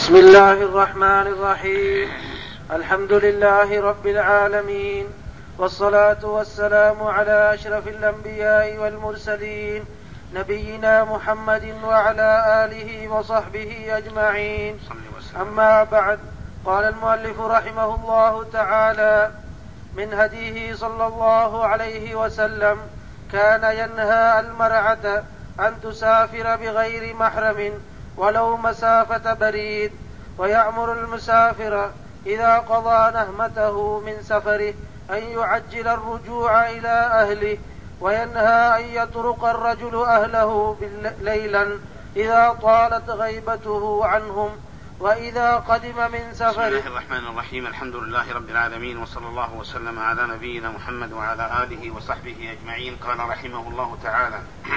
بسم الله الرحمن الرحيم. الحمد لله رب العالمين، والصلاة والسلام على أشرف الأنبياء والمرسلين، نبينا محمد وعلى آله وصحبه أجمعين. أما بعد، قال المؤلف رحمه الله تعالى: من هديه صلى الله عليه وسلم كان ينهى المرأة أن تسافر بغير محرم ولو مسافة بريد، ويأمر المسافر إذا قضى نهمته من سفره أن يعجل الرجوع إلى أهله، وينهى أن يطرق الرجل أهله ليلا إذا طالت غيبته عنهم، وإذا قدم من سفره. بسم الله الرحمن الرحيم. الحمد لله رب العالمين، وصلى الله وسلم على نبينا محمد وعلى آله وصحبه أجمعين. قال رحمه الله تعالى: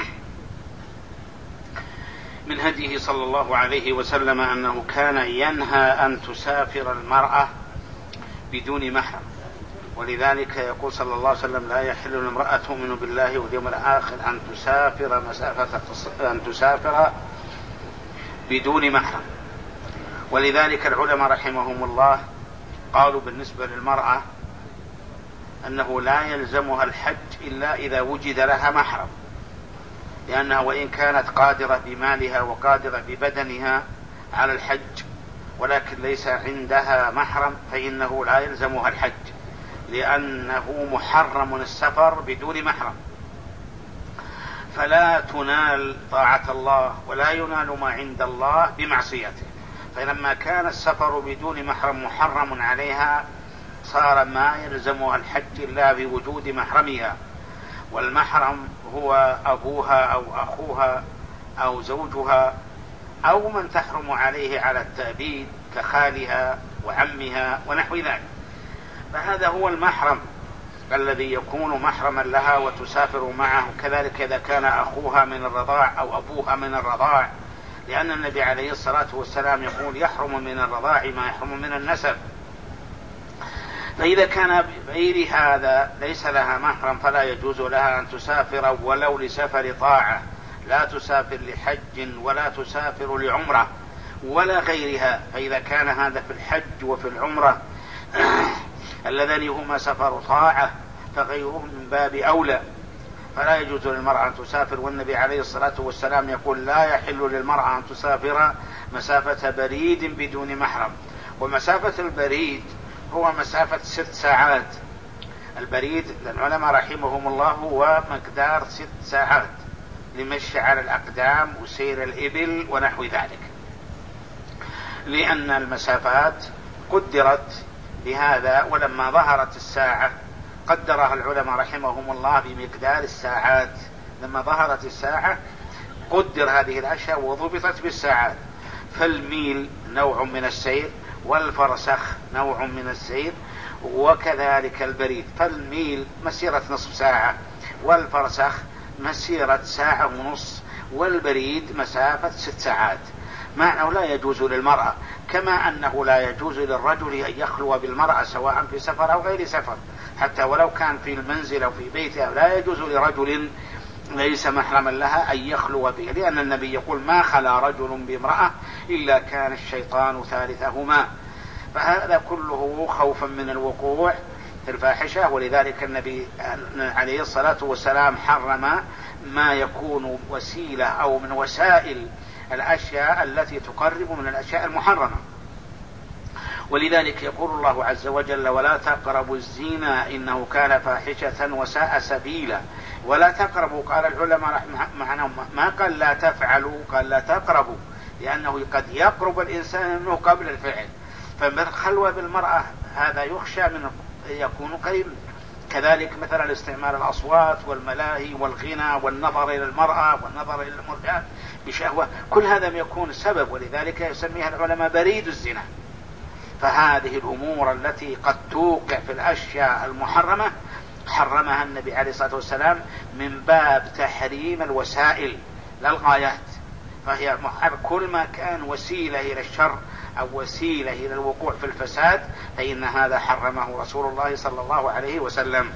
من هديه صلى الله عليه وسلم أنه كان ينهى أن تسافر المرأة بدون محرم، ولذلك يقول صلى الله عليه وسلم: لا يحل لامرأة تؤمن بالله واليوم الآخر أن تسافر بدون محرم. ولذلك العلماء رحمهم الله قالوا بالنسبة للمرأة أنه لا يلزمها الحج إلا إذا وجد لها محرم، لأنها وإن كانت قادرة بمالها وقادرة ببدنها على الحج ولكن ليس عندها محرم فإنه لا يلزمها الحج، لأنه محرم السفر بدون محرم، فلا تنال طاعة الله ولا ينال ما عند الله بمعصيته. فلما كان السفر بدون محرم محرم عليها صار ما يلزمها الحج إلا بوجود محرمها، والمحرم هو أبوها أو أخوها أو زوجها أو من تحرم عليه على التأبيد كخالها وعمها ونحو ذلك. فهذا هو المحرم الذي يكون محرما لها وتسافر معه. كذلك إذا كان أخوها من الرضاع أو أبوها من الرضاع، لأن النبي عليه الصلاة والسلام يقول: يحرم من الرضاع ما يحرم من النسب. فإذا كان بغير هذا ليس لها محرم فلا يجوز لها أن تسافر ولو لسفر طاعة، لا تسافر لحج ولا تسافر لعمرة ولا غيرها. فإذا كان هذا في الحج وفي العمرة اللذان هما سفر طاعة فغيرهم من باب أولى، فلا يجوز للمرأة أن تسافر. والنبي عليه الصلاة والسلام يقول: لا يحل للمرأة أن تسافر مسافة بريد بدون محرم. ومسافة البريد هو مسافة 6 ساعات. البريد العلماء رحمهم الله هو مقدار 6 ساعات لمشي على الأقدام وسير الإبل ونحو ذلك، لأن المسافات قدرت بهذا. ولما ظهرت الساعة قدرها العلماء رحمهم الله بمقدار الساعات. لما ظهرت الساعة قدر هذه الأشياء وضبطت بالساعات. فالميل نوع من السير، والفرسخ نوع من السير، وكذلك البريد. فالميل مسيرة نصف ساعة، والفرسخ مسيرة ساعة ونص، والبريد مسافة 6 ساعات. معناه لا يجوز للمرأة، كما أنه لا يجوز للرجل أن يخلو بالمرأة سواء في سفر أو غير سفر، حتى ولو كان في المنزل أو في بيته لا يجوز لرجل ليس محرما لها أن يخلو به، لأن النبي يقول: ما خلا رجل بامرأة إلا كان الشيطان ثالثهما. فهذا كله خوفا من الوقوع في الفاحشة. ولذلك النبي عليه الصلاة والسلام حرم ما يكون وسيلة أو من وسائل الأشياء التي تقرب من الأشياء المحرمة. ولذلك يقول الله عز وجل: ولا تقربوا الزنا إنه كان فاحشة وساء سبيلا. ولا تقربوا، قال العلماء معناه ما قال لا تفعلوا، قال لا تقربوا، لأنه قد يقرب الإنسان منه قبل الفعل. فالخلوة بالمرأة هذا يخشى من يكون قريب. كذلك مثلا استعمال الأصوات والملاهي والغنى والنظر إلى المرأة والنظر إلى المرأة بشهوة، كل هذا يكون سبب. ولذلك يسميها العلماء بريد الزنا. فهذه الأمور التي قد توقع في الأشياء المحرمة حرمها النبي عليه الصلاة والسلام من باب تحريم الوسائل لا الغايات. فهي كل ما كان وسيلة إلى الشر أو وسيلة إلى الوقوع في الفساد فإن هذا حرمه رسول الله صلى الله عليه وسلم.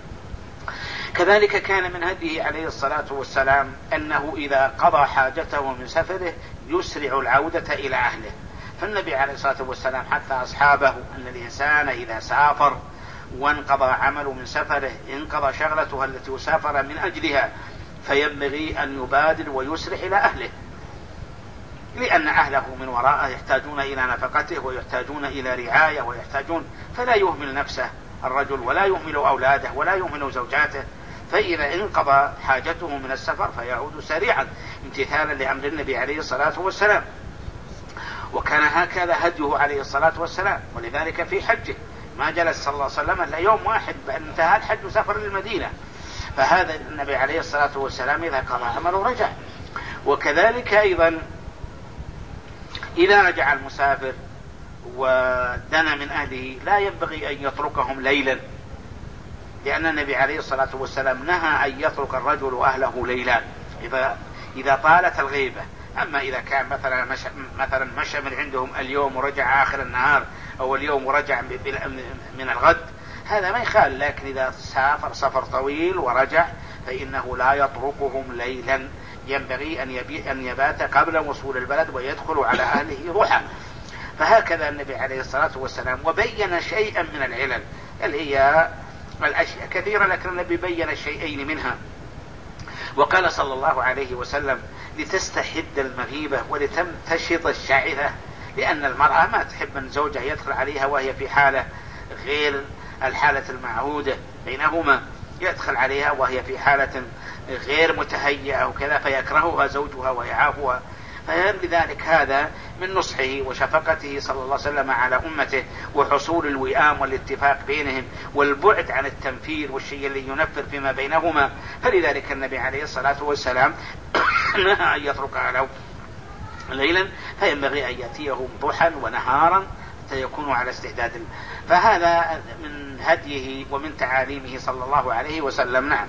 كذلك كان من هديه عليه الصلاة والسلام أنه إذا قضى حاجته من سفره يسرع العودة إلى أهله. فالنبي عليه الصلاة والسلام حث أصحابه أن الإنسان إذا سافر وانقضى عمله من سفره انقضى شغلته التي سافر من أجلها، فينبغي أن يبادر ويسرع إلى أهله، لأن أهله من وراءه يحتاجون إلى نفقته ويحتاجون إلى رعاية ويحتاجون، فلا يهمل نفسه الرجل ولا يهمل أولاده ولا يهمل زوجاته، فإذا انقضى حاجته من السفر فيعود سريعا امتثالا لأمر النبي عليه الصلاة والسلام. وكان هكذا هديه عليه الصلاة والسلام، ولذلك في حجه ما جلس صلى الله عليه وسلم إلا يوم واحد بأن انتهى الحج وسافر للمدينة، فهذا النبي عليه الصلاة والسلام إذا قضى عمله رجع. وكذلك أيضا إذا رجع المسافر ودنا من أهله لا ينبغي أن يتركهم ليلا، لأن النبي عليه الصلاة والسلام نهى أن يترك الرجل أهله ليلا إذا طالت الغيبة. أما إذا كان مثلا مشى من عندهم اليوم ورجع آخر النهار أو اليوم ورجع من الغد هذا ما يخال، لكن إذا سافر سفر طويل ورجع فإنه لا يتركهم ليلا، ينبغي أن يبات قبل وصول البلد ويدخل على أهله روحا. فهكذا النبي عليه الصلاة والسلام، وبين شيئا من العلل اللي هي الأشياء كثيرة، لكن النبي بين الشيئين منها. وقال صلى الله عليه وسلم: لتستحد المغيبة ولتمتشط الشعثة، لأن المرأة ما تحب أن زوجها يدخل عليها وهي في حالة غير الحالة المعهودة بينهما، يدخل عليها وهي في حالة غير متهيئة وكذا فيكرهها زوجها ويعافها. فلذلك هذا من نصحه وشفقته صلى الله عليه وسلم على أمته وحصول الوئام والاتفاق بينهم والبعد عن التنفير والشيء اللي ينفر فيما بينهما. فلذلك النبي عليه الصلاة والسلام نهى أن يترك أهله ليلا، فينبغي أن يأتيهم ضحى ونهارا يكونوا على استعداد. فهذا من هديه ومن تعاليمه صلى الله عليه وسلم. نعم.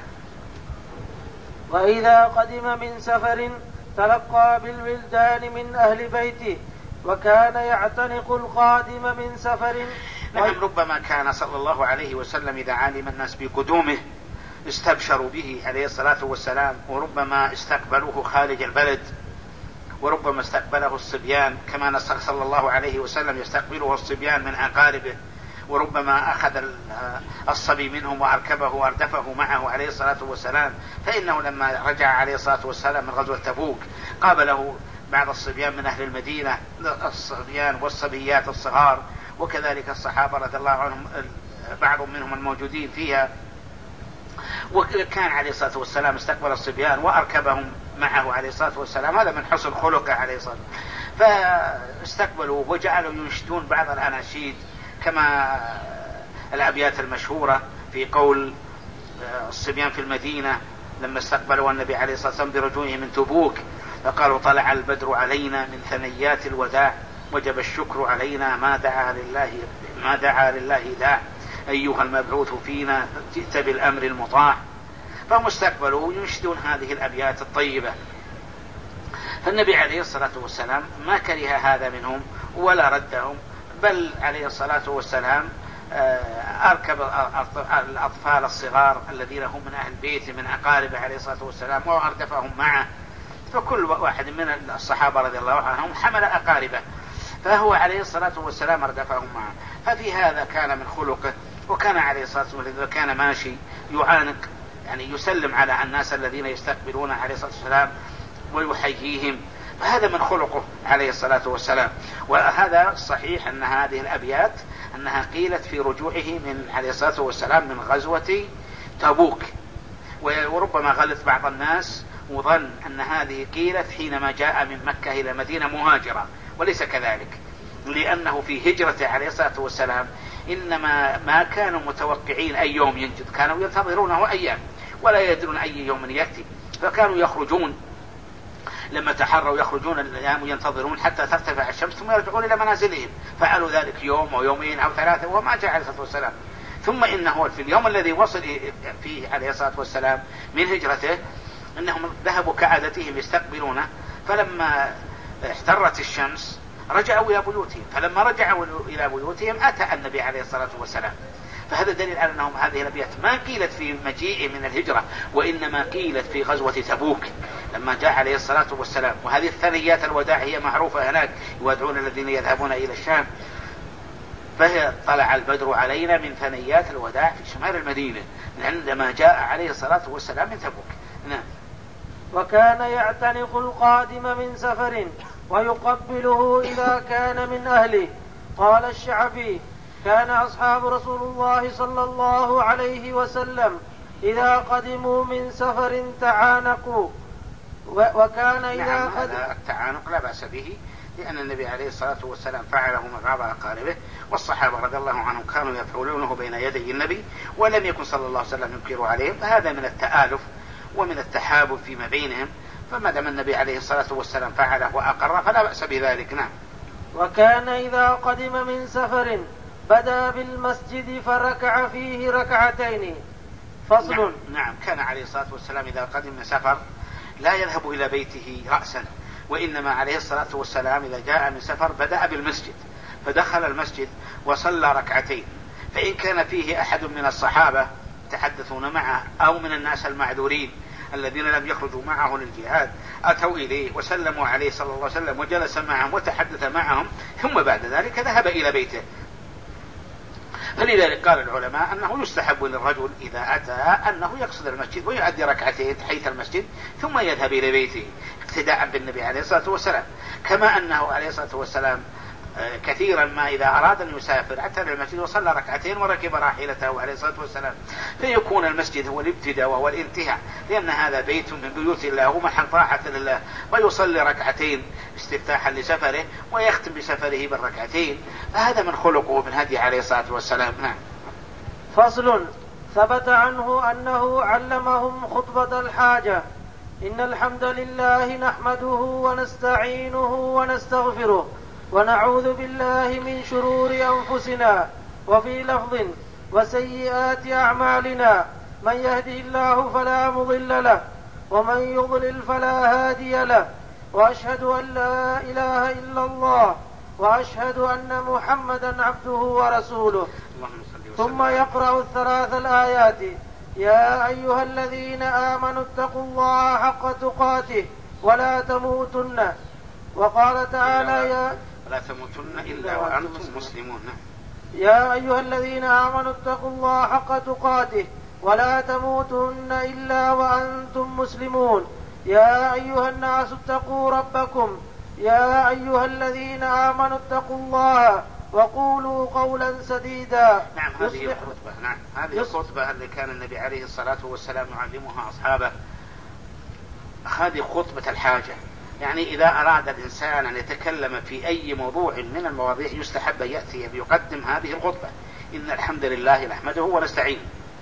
وإذا قدم من سفر تلقى بالولدان من أهل بيته، وكان يعتنق القادم من سفر. نعم. ربما كان صلى الله عليه وسلم إذا علم الناس بقدومه استبشروا به عليه الصلاة والسلام، وربما استقبلوه خارج البلد، وربما استقبله الصبيان كما صلى الله عليه وسلم يستقبله الصبيان من أقاربه، وربما أخذ الصبي منهم وأركبه وأردفه معه عليه الصلاة والسلام. فإنه لما رجع عليه الصلاة والسلام من غزوة تبوك قابله بعض الصبيان من أهل المدينة، الصبيان والصبيات الصغار، وكذلك الصحابة رضي الله عنهم بعض منهم الموجودين فيها، وكان عليه الصلاة والسلام استقبل الصبيان وأركبهم معه عليه الصلاة والسلام. هذا من حسن خلقه عليه الصلاة والسلام. فاستقبلوا وجعلوا ينشدون بعض الأناشيد كما الأبيات المشهورة في قول الصبيان في المدينة لما استقبلوا النبي عليه الصلاة والسلام برجوعه من تبوك، فقالوا: طلع البدر علينا من ثنيات الوداع، وجب الشكر علينا ما دعا لله داع، أيها المبعوث فينا جئت بالأمر المطاع. فهم استقبلوا ينشدون هذه الأبيات الطيبة. فالنبي عليه الصلاة والسلام ما كره هذا منهم ولا ردهم، بل عليه الصلاة والسلام أركب الأطفال الصغار الذين هم من أهل بيته من أقاربه عليه الصلاة والسلام وأردفهم معه. فكل واحد من الصحابة رضي الله عنهم حمل أقاربه، فهو عليه الصلاة والسلام أردفهم معه. ففي هذا كان من خلقه. وكان عليه الصلاة والسلام كان ماشي يعانق، يعني يسلم على الناس الذين يستقبلون عليه الصلاة والسلام ويحييهم، فهذا من خلقه عليه الصلاة والسلام. وهذا صحيح أن هذه الأبيات أنها قيلت في رجوعه من عليه الصلاة والسلام من غزوة تبوك، وربما غلط بعض الناس وظن أن هذه قيلت حينما جاء من مكة إلى مدينة مهاجرة، وليس كذلك، لأنه في هجرته عليه الصلاة والسلام إنما ما كانوا متوقعين أي يوم ينجد، كانوا ينتظرونه أيام ولا يدرون أي يوم يأتي، فكانوا يخرجون لما تحروا يخرجون الأيام ينتظرون حتى ترتفع الشمس ثم يرجعون إلى منازلهم. فعلوا ذلك يوم أو يومين أو ثلاثة وما جاء عليه الصلاة والسلام. ثم إنه في اليوم الذي وصل فيه عليه الصلاة والسلام من هجرته إنهم ذهبوا كعادتهم يستقبلونه، فلما احترت الشمس رجعوا إلى بيوتهم، فلما رجعوا إلى بيوتهم أتى النبي عليه الصلاة والسلام. فهذا دليل على أنهم هذه الأبيات ما قيلت في مجيء من الهجرة، وإنما قيلت في غزوة تبوك لما جاء عليه الصلاة والسلام. وهذه الثنيات الوداع هي معروفة هناك، يودعون الذين يذهبون إلى الشام. فهي طلع البدر علينا من ثنيات الوداع في شمال المدينة عندما جاء عليه الصلاة والسلام من تبوك. نعم. وكان يعتنق القادم من سفر ويقبله إذا كان من أهله. قال الشعبي: كان أصحاب رسول الله صلى الله عليه وسلم إذا قدموا من سفر تعانقوا. وكان إذا هذا التعانق لا بأس به، لأن النبي عليه الصلاة والسلام فعله مع بعض أقاربه، والصحابة رضي الله عنهم كانوا يفعلونه بين يدي النبي، ولم يكن صلى الله عليه وسلم ينكر عليهم. فهذا من التآلف ومن التحابب فيما بينهم، فما دام النبي عليه الصلاة والسلام فعله وأقره فلا بأس بذلك. نعم. وكان إذا قدم من سفر بدأ بالمسجد فركع فيه ركعتين. فصل. نعم. كان عليه الصلاة والسلام إذا قدم من سفر لا يذهب إلى بيته رأسا، وإنما عليه الصلاة والسلام إذا جاء من سفر بدأ بالمسجد، فدخل المسجد وصلى ركعتين. فإن كان فيه أحد من الصحابة تحدثون معه أو من الناس المعذورين الذين لم يخرجوا معه للجهاد أتوا إليه وسلموا عليه صلى الله عليه وسلم وجلس معهم وتحدث معهم، ثم بعد ذلك ذهب إلى بيته. فلذلك قال العلماء أنه يستحب للرجل إذا أتى أنه يقصد المسجد ويؤدي ركعتين تحية المسجد ثم يذهب إلى بيته اقتداء بالنبي عليه الصلاة والسلام. كما أنه عليه الصلاة والسلام كثيرا ما إذا أراد أن يسافر أتى للمسجد وصلى ركعتين وركب راحلته عليه الصلاة والسلام، فيكون المسجد هو الابتداء وهو الانتهاء، لأن هذا بيت من بيوت الله ومحل طاعة لله، ويصلي ركعتين استفتاحا لسفره ويختم بسفره بالركعتين. فهذا من خلقه من هدي عليه الصلاة والسلام. نعم. فصل. ثبت عنه أنه علمهم خطبة الحاجة: إن الحمد لله نحمده ونستعينه ونستغفره ونعوذ بالله من شرور أنفسنا وفي لفظ وسيئات أعمالنا، من يهده الله فلا مضل له ومن يضلل فلا هادي له، وأشهد أن لا إله إلا الله وأشهد أن محمدا عبده ورسوله. ثم يقرأ الثلاث الآيات: يا أيها الذين آمنوا اتقوا الله حق تقاته ولا تموتن. وقال تعالى: ولا تموتن إلا وأنتم مسلمون. يا أيها الذين آمنوا اتقوا الله حق تقاته ولا تموتن إلا وأنتم مسلمون. يا أيها الناس اتقوا ربكم. يا أيها الذين آمنوا اتقوا الله وقولوا قولا سديدا. نعم. هذه الخطبة. نعم. هذه الخطبة اللي كان النبي عليه الصلاة والسلام يعلمها أصحابه، هذه خطبة الحاجة. يعني إذا أراد الإنسان أن يتكلم في أي موضوع من المواضيع يستحب يأتي بيقدم هذه الخطبة: إن الحمد لله نحمده ونستعينه.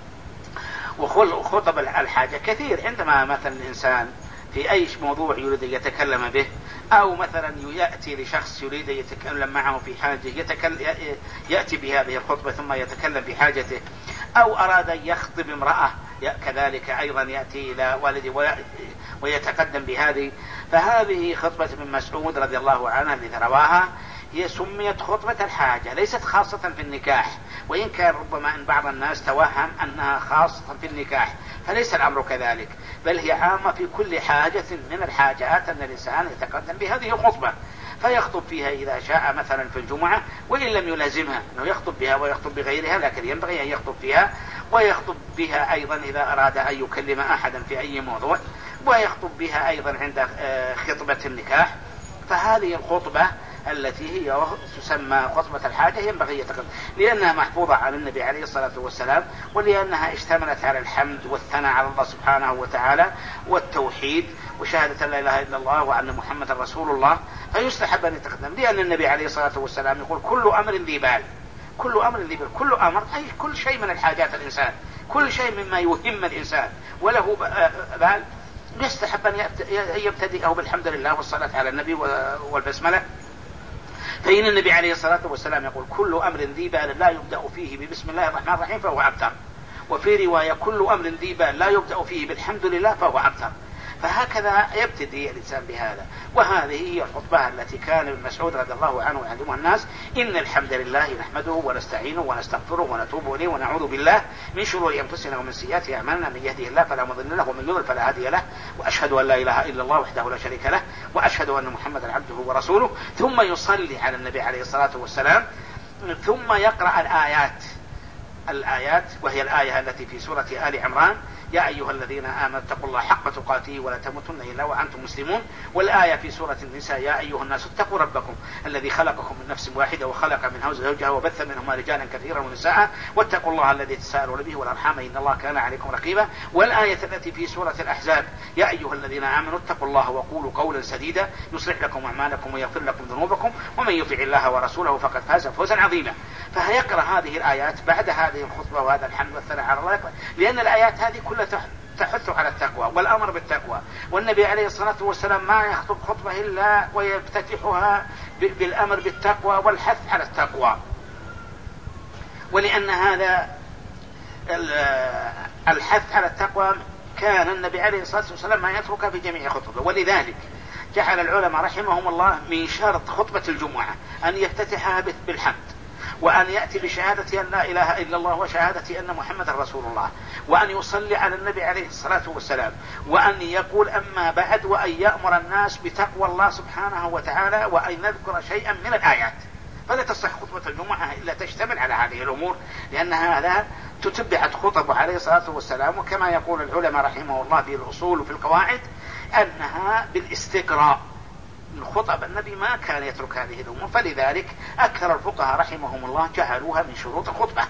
وخطب الحاجة كثير، عندما مثلا الإنسان في أي موضوع يريد يتكلم به، أو مثلا يأتي لشخص يريد يتكلم معه في حاجة يأتي بهذه الخطبة ثم يتكلم بحاجته، أو أراد أن يخطب امرأة كذلك أيضا يأتي إلى والده ويتقدم بهذه. فهذه خطبة ابن مسعود رضي الله عنه التي رواها هي سميت خطبة الحاجة، ليست خاصة في النكاح، وإن كان ربما أن بعض الناس توهم أنها خاصة في النكاح، فليس الأمر كذلك، بل هي عامة في كل حاجة من الحاجات أن الإنسان يتقدم بهذه الخطبة، فيخطب فيها إذا شاء مثلا في الجمعة، وإن لم يلازمها أنه يخطب بها ويخطب بغيرها، لكن ينبغي أن يخطب فيها، ويخطب بها أيضا إذا أراد أن يكلم أحدا في أي موضوع، ويخطب بها أيضا عند خطبة النكاح. فهذه الخطبة التي هي تسمى خطبة الحاجة ينبغي يتقدم، لأنها محفوظة عن النبي عليه الصلاة والسلام، ولأنها اشتملت على الحمد والثناء على الله سبحانه وتعالى والتوحيد وشهادة لا إله إلا الله وأن محمد رسول الله، فيستحب أن يتقدم، لأن النبي عليه الصلاة والسلام يقول: كل أمر ذي بال. كل أمر ذي بال، كل أمر أي كل شيء من الحاجات الإنسان، كل شيء مما يهم الإنسان وله بال يستحب أن يبتدئه بالحمد لله والصلاة على النبي والبسملة. فإن النبي عليه الصلاة والسلام يقول: كل أمر ذي بال لا يبدأ فيه ببسم الله الرحمن الرحيم فهو أبتر. وفي رواية: كل أمر ذي بال لا يبدأ فيه بالحمد لله فهو أبتر. فهكذا يبتدي الإنسان بهذا. وهذه هي الخطبة التي كان ابن مسعود رضي الله عنه يعلمها الناس: إن الحمد لله نحمده ونستعينه ونستغفره ونتوب إليه ونعوذ بالله من شرور أنفسنا ومن سيئات أعمالنا، من يهده الله فلا مضل له ومن يضلل فلا هادي له، وأشهد أن لا إله إلا الله وحده لا شريك له، وأشهد أن محمدا عبده ورسوله. ثم يصلي على النبي عليه الصلاة والسلام، ثم يقرأ الآيات وهي الآية التي في سورة آل عمران: يا أيها الذين آمنوا اتقوا الله حق تقاته ولا تموتن إلا وأنتم مسلمون. والآية في سورة النساء: يا أيها الناس اتقوا ربكم الذي خلقكم من نفس واحدة وخلق منها زوجها وبث منهما رجالا كثيرا ونساء واتقوا الله الذي تساءلون به والأرحام إن الله كان عليكم رقيبا. والآية التي في سورة الأحزاب: يا أيها الذين آمنوا اتقوا الله وقولوا قولا سديدا يصلح لكم أعمالكم ويغفر لكم ذنوبكم ومن يطع الله ورسوله فقد فاز فوزا عظيما. فهيقرأ هذه الآيات بعد هذه الخطبة وهذا الحمد والثناء على الله، لأن الآيات هذه كلها تحث على التقوى والأمر بالتقوى. والنبي عليه الصلاة والسلام ما يخطب خطبة إلا ويفتتحها بالأمر بالتقوى والحث على التقوى. ولأن هذا الحث على التقوى كان النبي عليه الصلاة والسلام ما يتركها في جميع خطبه، ولذلك جعل العلماء رحمهم الله من شرط خطبة الجمعة أن يفتتحها بالحمد، وأن يأتي بشهادة أن لا إله إلا الله وشهادة أن محمد رسول الله، وأن يصلي على النبي عليه الصلاة والسلام، وأن يقول أما بعد، وأن يأمر الناس بتقوى الله سبحانه وتعالى، وأن نذكر شيئا من الآيات. فلا تصح خطبة الجمعة إلا تشتمل على هذه الأمور، لأن هذا تتبعت خطبه عليه الصلاة والسلام. وكما يقول العلماء رحمه الله في الأصول وفي القواعد أنها بالاستقراء من خطب النبي، ما كان يترك هذه الأمور، فلذلك أكثر الفقهاء رحمهم الله جعلوها من شروط الخطبة.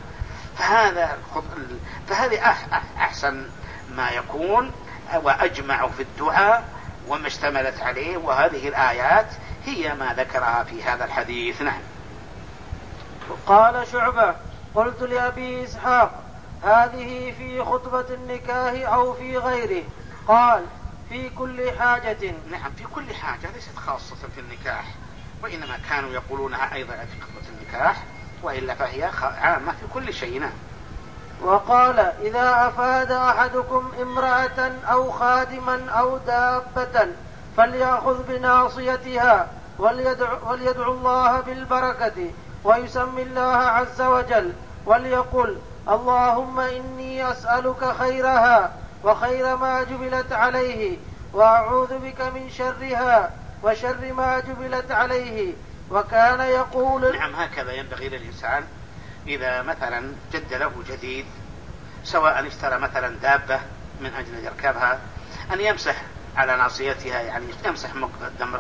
فهذه أحسن ما يكون وأجمع في الدعاء وما اشتملت عليه، وهذه الآيات هي ما ذكرها في هذا الحديث. نعم. قال شعبة: قلت لأبي إسحاق: هذه في خطبة النكاح أو في غيره؟ قال: في كل حاجة. نعم، في كل حاجة، ليست خاصة في النكاح، وإنما كانوا يقولونها أيضا في خطبة النكاح، وإلا فهي عامة في كل شيء. نعم. وقال: إذا أفاد أحدكم امرأة أو خادما أو دابة فليأخذ بناصيتها وليدعو الله بالبركة ويسمي الله عز وجل، وليقل: اللهم إني أسألك خيرها وخير ما جبلت عليه، وأعوذ بك من شرها وشر ما جبلت عليه. وكان يقول: نعم، هكذا ينبغي للإنسان إذا مثلا جد له جديد، سواء اشترى مثلا دابة من أجل أن يركبها، أن يمسح على ناصيتها، يعني يمسح مقدم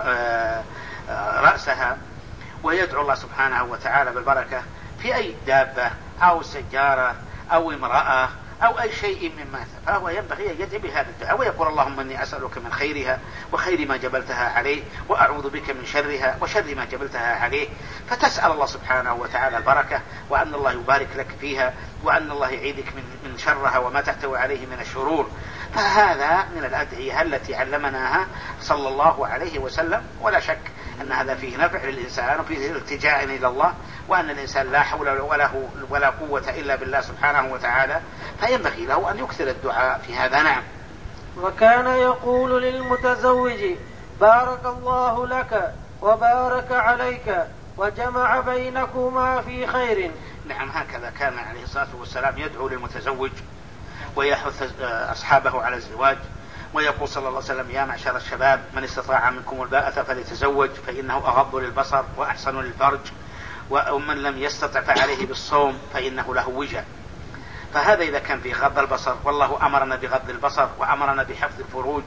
رأسها، ويدعو الله سبحانه وتعالى بالبركة في أي دابة أو سيارة أو امرأة أو أي شيء مما، فهو ينبغي أن يدعي بهذا الدعاء ويقول: اللهم إني أسألك من خيرها وخير ما جبلتها عليه، وأعوذ بك من شرها وشر ما جبلتها عليه. فتسأل الله سبحانه وتعالى البركة، وأن الله يبارك لك فيها، وأن الله يعيذك من شرها وما تحتوي عليه من الشرور. فهذا من الأدعية التي علمناها صلى الله عليه وسلم، ولا شك أن هذا فيه نفع للإنسان وفيه التجاء إلى الله، وأن الإنسان لا حول ولا قوة إلا بالله سبحانه وتعالى، فينبغي له أن يكثر الدعاء في هذا. نعم. وكان يقول للمتزوج: بارك الله لك وبارك عليك وجمع بينكما في خير. نعم، هكذا كان عليه الصلاة والسلام يدعو للمتزوج ويحث أصحابه على الزواج، ويقول صلى الله عليه وسلم: يا معشر الشباب من استطاع منكم الباءة فليتزوج فإنه أغض للبصر وأحسن للفرج، ومن لم يستطع فعليه بالصوم فإنه له وجه. فهذا إذا كان في غض البصر، والله أمرنا بغض البصر وأمرنا بحفظ الفروج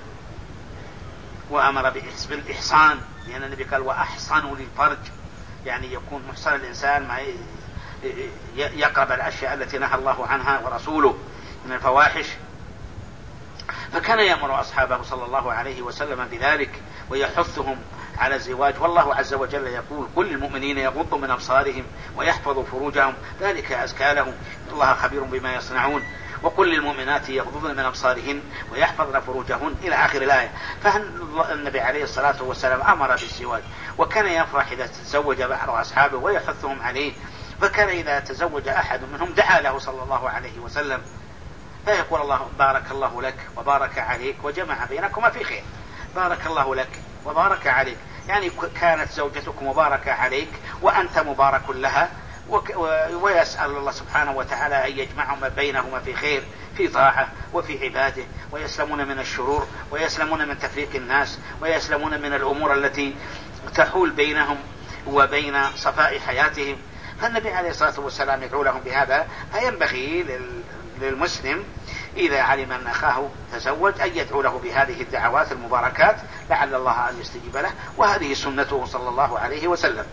وأمر بالإحصان، لأن النبي قال: وأحصنوا للفرج، يعني يكون محصن الإنسان ما يقرب الأشياء التي نهى الله عنها ورسوله من الفواحش. فكان يأمر أصحابه صلى الله عليه وسلم بذلك ويحثهم على الزواج. والله عز وجل يقول: كل المؤمنين يغضوا من أبصارهم ويحفظوا فروجهم ذلك أزكى لهم، الله خبير بما يصنعون. وكل المؤمنات يغضضن من أبصارهن ويحفظن فروجهن إلى آخر الآية. فالنبي عليه الصلاة والسلام أمر بالزواج، وكان يفرح إذا تزوج بعض أصحابه ويحثهم عليه. فكان إذا تزوج أحد منهم دعا له صلى الله عليه وسلم فيقول الله بارك الله لك وبارك عليك وجمع بينكما في خير. بارك الله لك وبارك عليك، يعني كانت زوجتك مباركة عليك وأنت مبارك لها، ويسأل الله سبحانه وتعالى أن يجمعهما بينهما في خير، في طاعة وفي عباده، ويسلمون من الشرور، ويسلمون من تفريق الناس، ويسلمون من الأمور التي تحول بينهم وبين صفاء حياتهم. فالنبي عليه الصلاة والسلام يدعو لهم بهذا. فينبغي للمسلم إذا علم أن أخاه تزوج أن يدعو له بهذه الدعوات المباركات لعل الله أن يستجيب له، وهذه سنته صلى الله عليه وسلم.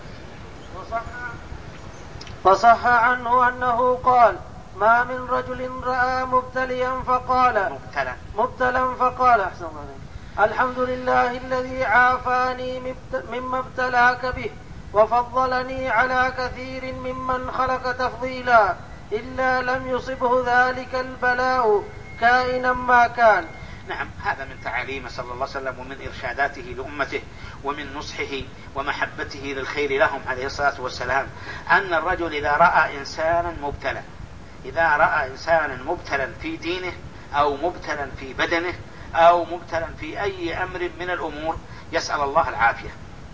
فصح عنه أنه قال: ما من رجل رأى مبتلا فقال أحسن الله، الحمد لله الذي عافاني مما ابتلاك به وفضلني على كثير ممن خلق تفضيلا، إلا لم يصبه ذلك البلاء كائنا ما كان. نعم، هذا من تعاليمه صلى الله عليه وسلم ومن إرشاداته لأمته ومن نصحه ومحبته للخير لهم عليه الصلاة والسلام، أن الرجل إذا رأى إنسانا مبتلا في دينه أو مبتلا في بدنه أو مبتلا في أي أمر من الأمور يسأل الله العافية.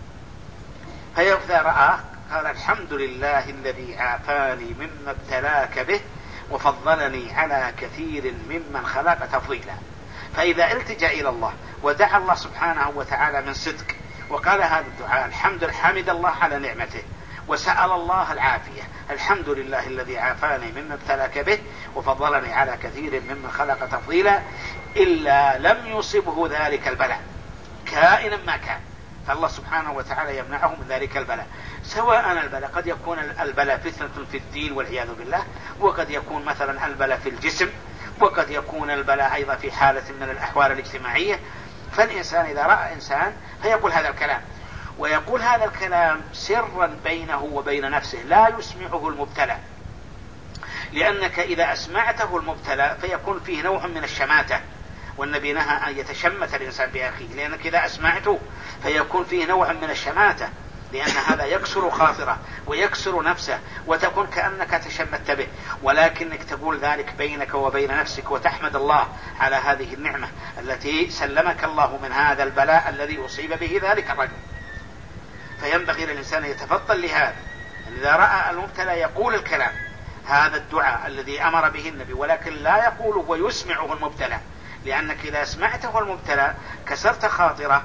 فإذا رأى قال: الحمد لله الذي عافاني مما ابتلاك به وفضلني على كثير ممن خلق تفضيلا. فإذا التجأ إلى الله ودعا الله سبحانه وتعالى من صدق وقال هذا الدعاء حمد الله على نعمته وسأل الله العافية، الحمد لله الذي عافاني مما ابتلاك به وفضلني على كثير ممن خلق تفضيلا، إلا لم يصبه ذلك البلاء كائنا ما كان. فالله سبحانه وتعالى يمنعه من ذلك البلاء، سواء البلاء قد يكون البلاء فتنة في الدين والعياذ بالله، وقد يكون مثلا البلاء في الجسم، وقد يكون البلاء أيضا في حالة من الأحوال الاجتماعية. فالإنسان إذا رأى إنسان فيقول هذا الكلام، ويقول هذا الكلام سرا بينه وبين نفسه لا يسمعه المبتلى، لأنك إذا أسمعته المبتلى فيكون فيه نوع من الشماتة، والنبي نهى أن يتشمت الإنسان بأخيه، لأنك إذا أسمعته فيكون فيه نوع من الشماتة، لأن هذا يكسر خاطره ويكسر نفسه وتكون كأنك تشمت به، ولكنك تقول ذلك بينك وبين نفسك وتحمد الله على هذه النعمة التي سلمك الله من هذا البلاء الذي أصيب به ذلك الرجل. فينبغي للإنسان يتفضل لهذا، إذا رأى المبتلى يقول الكلام هذا الدعاء الذي أمر به النبي، ولكن لا يقوله ويسمعه المبتلى، لأنك إذا سمعته المبتلى كسرت خاطره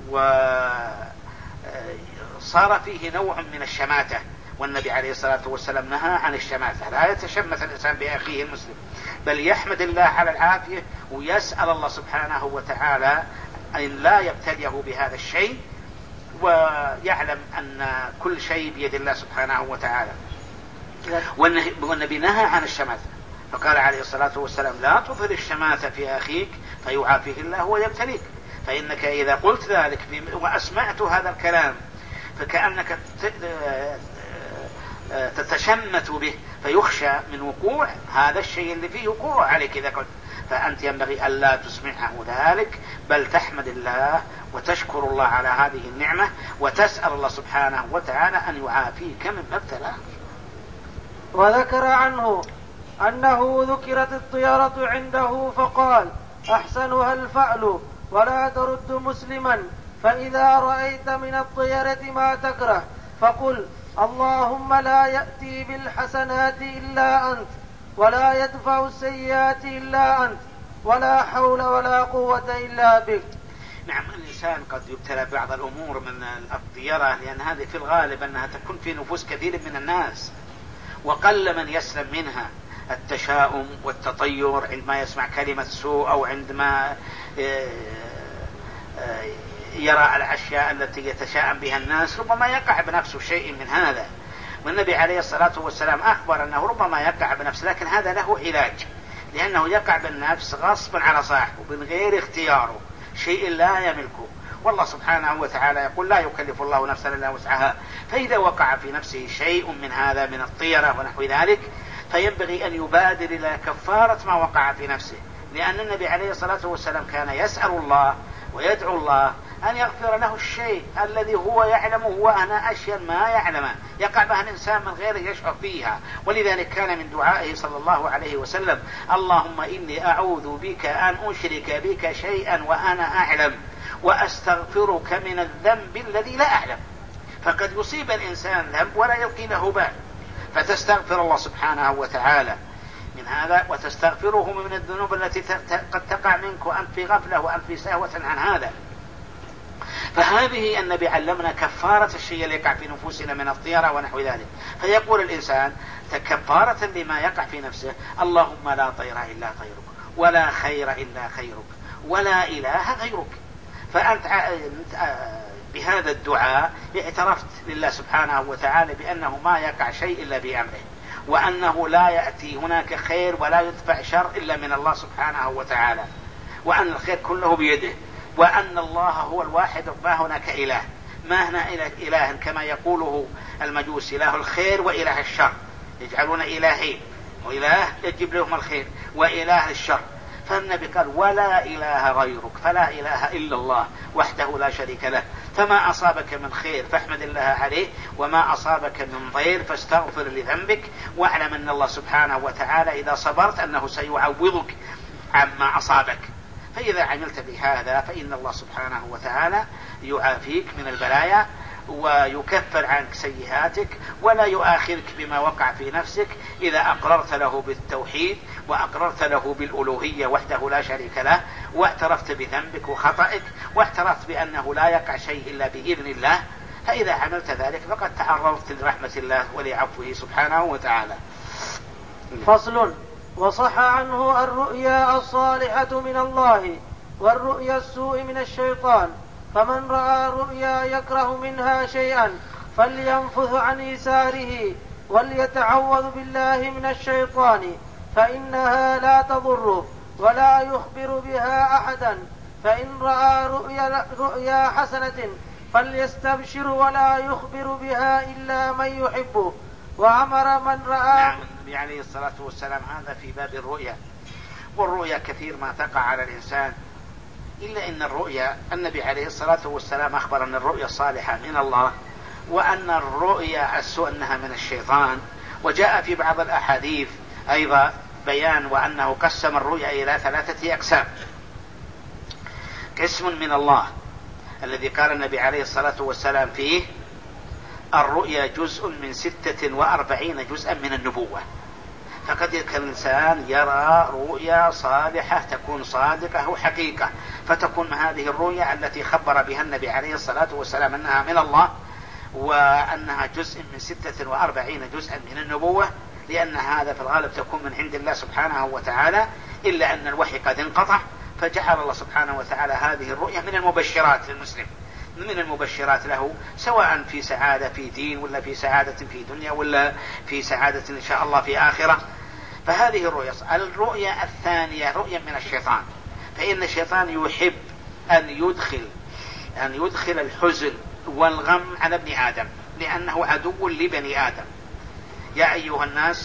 وصار فيه نوع من الشماتة، والنبي عليه الصلاة والسلام نهى عن الشماتة، لا يتشمت الإنسان بأخيه المسلم، بل يحمد الله على العافية ويسأل الله سبحانه وتعالى أن لا يبتليه بهذا الشيء، ويعلم أن كل شيء بيد الله سبحانه وتعالى. والنبي نهى عن الشماتة، فقال عليه الصلاة والسلام: لا تظهر الشماتة في أخيك فيعافيه الله ويبتليك. فإنك إذا قلت ذلك وأسمعت هذا الكلام فكأنك تتشمت به، فيخشى من وقوع هذا الشيء اللي فيه وقوع عليك إذا قلت، فأنت ينبغي ألا تسمعه ذلك، بل تحمد الله وتشكر الله على هذه النعمة وتسأل الله سبحانه وتعالى أن يعافيك مما ابتلاه. وذكر عنه أنه ذكرت الطيرة عنده فقال: أحسنها الفأل ولا ترد مسلما، فإذا رأيت من الطيرة ما تكره فقل: اللهم لا يأتي بالحسنات إلا أنت ولا يدفع السيئات إلا أنت ولا حول ولا قوة إلا بك. نعم، الإنسان قد يبتلى بعض الأمور من الطيرة، لأن هذه في الغالب أنها تكون في نفوس كثير من الناس، وقل من يسلم منها. التشاؤم والتطير عندما يسمع كلمة سوء أو عندما يرى الأشياء التي يتشاءم بها الناس ربما يقع بنفسه شيء من هذا، والنبي عليه الصلاة والسلام أخبر أنه ربما يقع بنفسه، لكن هذا له علاج، لأنه يقع بالنفس غصبا على صاحبه من غير اختياره، شيء لا يملكه، والله سبحانه وتعالى يقول: لا يكلف الله نفسا إلا وسعها. فإذا وقع في نفسه شيء من هذا من الطيرة ونحو ذلك فينبغي أن يبادر إلى كفارة ما وقع في نفسه، لأن النبي عليه الصلاة والسلام كان يسأل الله ويدعو الله أن يغفر له الشيء الذي هو يعلمه وأنا أشياء ما يعلمه يقع بها الإنسان من غير يشعر فيها. ولذلك كان من دعائه صلى الله عليه وسلم: اللهم إني أعوذ بك أن أشرك بك شيئا وأنا أعلم وأستغفرك من الذنب الذي لا أعلم. فقد يصيب الإنسان ذنب ولا يلقي له بال، فتستغفر الله سبحانه وتعالى من هذا، وتستغفره من الذنوب التي قد تقع منك وأنت في غفلة وأنت في سهوة عن هذا. فهذه النبي علمنا كفارة الشيء اللي يقع في نفوسنا من الطيرة ونحو ذلك. فيقول الإنسان كفارة لما يقع في نفسه: اللهم لا طير إلا طيرك، ولا خير إلا خيرك، ولا إله غيرك. فأنت بهذا الدعاء اعترفت لله سبحانه وتعالى بأنه ما يقع شيء إلا بأمره، وأنه لا يأتي هناك خير ولا يدفع شر إلا من الله سبحانه وتعالى، وأن الخير كله بيده، وأن الله هو الواحد ما هناك إله، ما هنا إله كما يقوله المجوس: إله الخير وإله الشر، يجعلون إلهين، وإله يجيب لهم الخير وإله الشر. فالنبي قال: ولا إله غيرك، فلا إله إلا الله وحده لا شريك له. فما أصابك من خير فاحمد الله عليه، وما أصابك من ضير فاستغفر لذنبك، واعلم أن الله سبحانه وتعالى إذا صبرت أنه سيعوضك عما أصابك. فإذا عملت بهذا فإن الله سبحانه وتعالى يعافيك من البلايا ويكفر عنك سيئاتك، ولا يؤاخذك بما وقع في نفسك إذا أقررت له بالتوحيد وأقررت له بالألوهية وحده لا شريك له، واعترفت بذنبك وخطئك، واعترفت بأنه لا يقع شيء إلا بإذن الله. فإذا عملت ذلك فقد تعرضت لرحمة الله ولعفوه سبحانه وتعالى. فصل. وصح عنه الرؤيا الصالحة من الله والرؤيا السوء من الشيطان، فمن رأى رؤيا يكره منها شيئا فلينفث عن يساره وليتعوذ بالله من الشيطان، فإنها لا تضره ولا يخبر بها أحدا. فإن رأى رؤيا حسنة فليستبشر ولا يخبر بها إلا من يحبه. وأمر من رأى النبي عليه الصلاة والسلام هذا في باب الرؤيا. والرؤيا كثير ما تقع على الإنسان، إلا إن الرؤيا النبي عليه الصلاة والسلام أخبر أن الرؤيا الصالحة من الله، وأن الرؤيا السوء أنها من الشيطان. وجاء في بعض الأحاديث أيضا بيان وأنه قسم الرؤيا إلى 3 أقسام: قسم من الله الذي قال النبي عليه الصلاة والسلام فيه: الرؤيا جزء من 46 جزءا من النبوة. فقد الإنسان يرى رؤيا صالحة تكون صادقة وحقيقة، فتكون هذه الرؤيا التي خبر بها النبي عليه الصلاة والسلام أنها من الله، وأنها جزء من 46 جزءا من النبوة، لأن هذا في الغالب تكون من عند الله سبحانه وتعالى، إلا أن الوحي قد انقطع، فجعل الله سبحانه وتعالى هذه الرؤيا من المبشرات للمسلم، من المبشرات له، سواء في سعادة في دين ولا في سعادة في دنيا ولا في سعادة إن شاء الله في آخرة. فهذه الرؤيا. الرؤيا الثانية رؤيا من الشيطان، فإن الشيطان يحب أن يدخل الحزن والغم على ابن آدم، لأنه عدو لبني آدم. يا أيها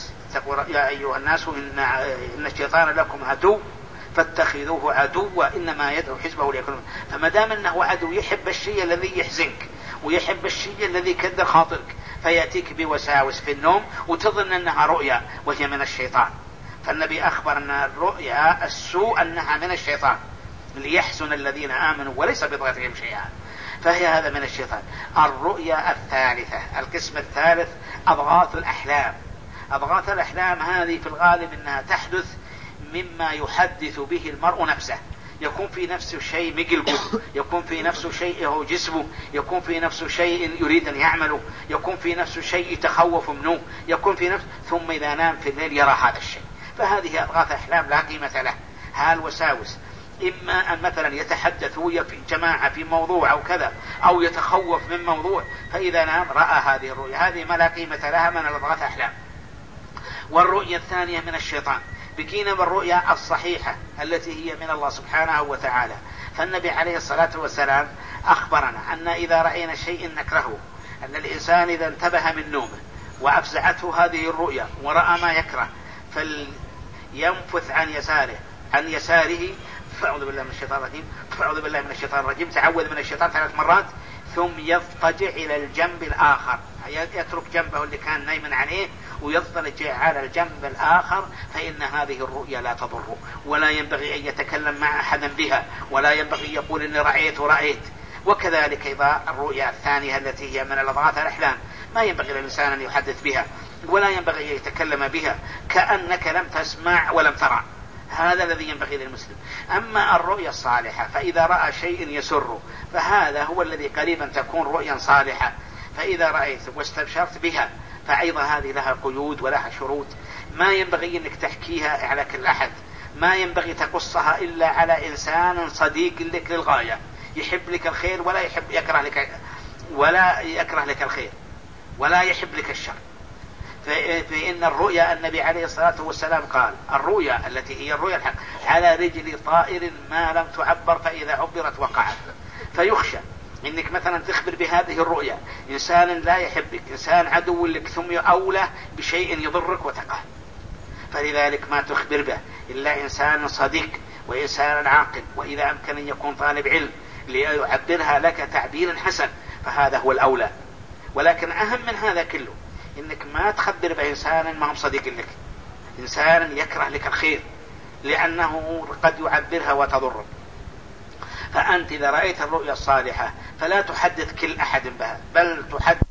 الناس إن الشيطان لكم عدو فاتخذوه عدوا إنما يدعو حزبه ليكونوا. فما دام أنه عدو يحب الشيء الذي يحزنك ويحب الشيء الذي يكدر خاطرك، فيأتيك بوساوس في النوم وتظن أنها رؤيا وهي من الشيطان. فالنبي أخبر أن الرؤيا السوء أنها من الشيطان ليحزن الذين آمنوا وليس بضغطهم شيئا، فهي هذا من الشيطان. الرؤيا الثالثة، القسم الثالث، أضغاث الأحلام. أضغاث الأحلام هذه في الغالب أنها تحدث مما يحدث به المرء نفسه، يكون في نفسه شيء مقلقه، يكون في نفسه شيء هو جسمه، يكون في نفسه شيء يريد أن يعمله، يكون في نفسه شيء يتخوف منه، يكون في نفسه، ثم إذا نام في الليل يرى هذا الشيء. فهذه أضغاث أحلام لا قيمة له. هالوساوس إما أن مثلا يتحدث في جماعة في موضوع أو كذا، أو يتخوف من موضوع، فإذا نام رأى هذه الرؤيا، هذه ما لا قيمة لها من أضغاث أحلام. والرؤيا الثانية من الشيطان، بكينا بالرؤيا الصحيحة التي هي من الله سبحانه وتعالى. فالنبي عليه الصلاة والسلام أخبرنا أن إذا رأينا شيء نكرهه، أن الإنسان إذا انتبه من نومه وأفزعته هذه الرؤيا ورأى ما يكره، فلينفث عن يساره أعوذ بالله من الشيطان الرجيم، أعوذ بالله من الشيطان الرجيم، تعوذ من الشيطان 3 مرات، ثم يضطجع إلى الجنب الآخر، يترك جنبه اللي كان نايما عليه ويضطجع على الجنب الآخر، فإن هذه الرؤيا لا تضر، ولا ينبغي أن يتكلم مع أحد بها، ولا ينبغي يقول إني رأيت. وكذلك أيضا الرؤيا الثانية التي هي من الأضغاث الأحلام، ما ينبغي للإنسان أن يحدث بها، ولا ينبغي أن يتكلم بها كأنك لم تسمع ولم ترى، هذا الذي ينبغي للمسلم. أما الرؤيا الصالحة فإذا رأى شيء يسره فهذا هو الذي قريبا تكون رؤيا صالحة، فإذا رأيت واستبشرت بها فأيضا هذه لها قيود ولها شروط، ما ينبغي أنك تحكيها على كل أحد، ما ينبغي تقصها إلا على إنسان صديق لك للغاية، يحب لك الخير ولا يكره لك الخير ولا يحب لك الشر. فإن الرؤيا النبي عليه الصلاة والسلام قال الرؤيا التي هي الرؤيا الحق على رجل طائر ما لم تعبر، فإذا عبرت وقعت. فيخشى إنك مثلا تخبر بهذه الرؤيا إنسان لا يحبك، إنسان عدو لك، ثم أولى بشيء يضرك وتقع، فلذلك ما تخبر به إلا إنسان صديق وإنسان عاقل، وإذا أمكن أن يكون طالب علم ليعبرها لك تعبير حسن فهذا هو الأولى. ولكن أهم من هذا كله إنك ما تخبر بإنسان ما هم صديق لك، إنسان يكره لك الخير، لأنه قد يعبرها وتضرك. فأنت إذا رأيت الرؤيا الصالحة فلا تحدث كل أحد بها، بل تحدث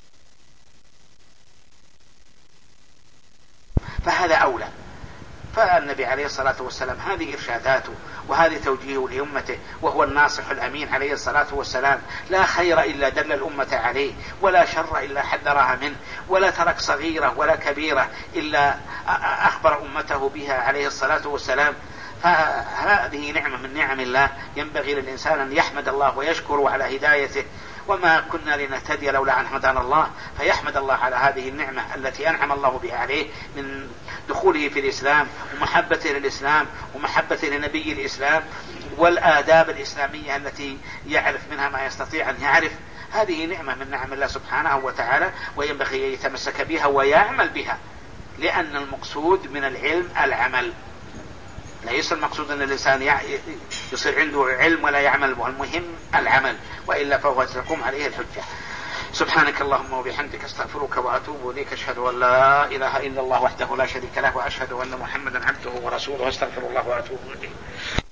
فهذا أولى. فالنبي عليه الصلاة والسلام هذه إرشاداته وهذه توجيهه لأمته، وهو الناصح الأمين عليه الصلاة والسلام. لا خير إلا دل الأمة عليه، ولا شر إلا حذرها منه، ولا ترك صغيرة ولا كبيرة إلا أخبر أمته بها عليه الصلاة والسلام. فهذه نعمة من نعم الله، ينبغي للإنسان أن يحمد الله ويشكر على هدايته. وما كنا لنهتدي لولا أن هدانا الله، فيحمد الله على هذه النعمة التي أنعم الله بها عليه من دخوله في الإسلام ومحبته للإسلام ومحبته لنبي الإسلام والآداب الإسلامية التي يعرف منها ما يستطيع أن يعرف. هذه نعمة من نعم الله سبحانه وتعالى، وينبغي أن يتمسك بها ويعمل بها، لأن المقصود من العلم العمل، ليس المقصود أن الإنسان يصير عنده علم ولا يعمل به، المهم العمل، وإلا فهو تقوم عليه الحجة. سبحانك اللهم وبحمدك استغفرك وأتوب إليك، أشهد أن لا إله إلا الله وحده لا شريك له، وأشهد أن محمدا عبده ورسوله، استغفر الله وأتوب إليه.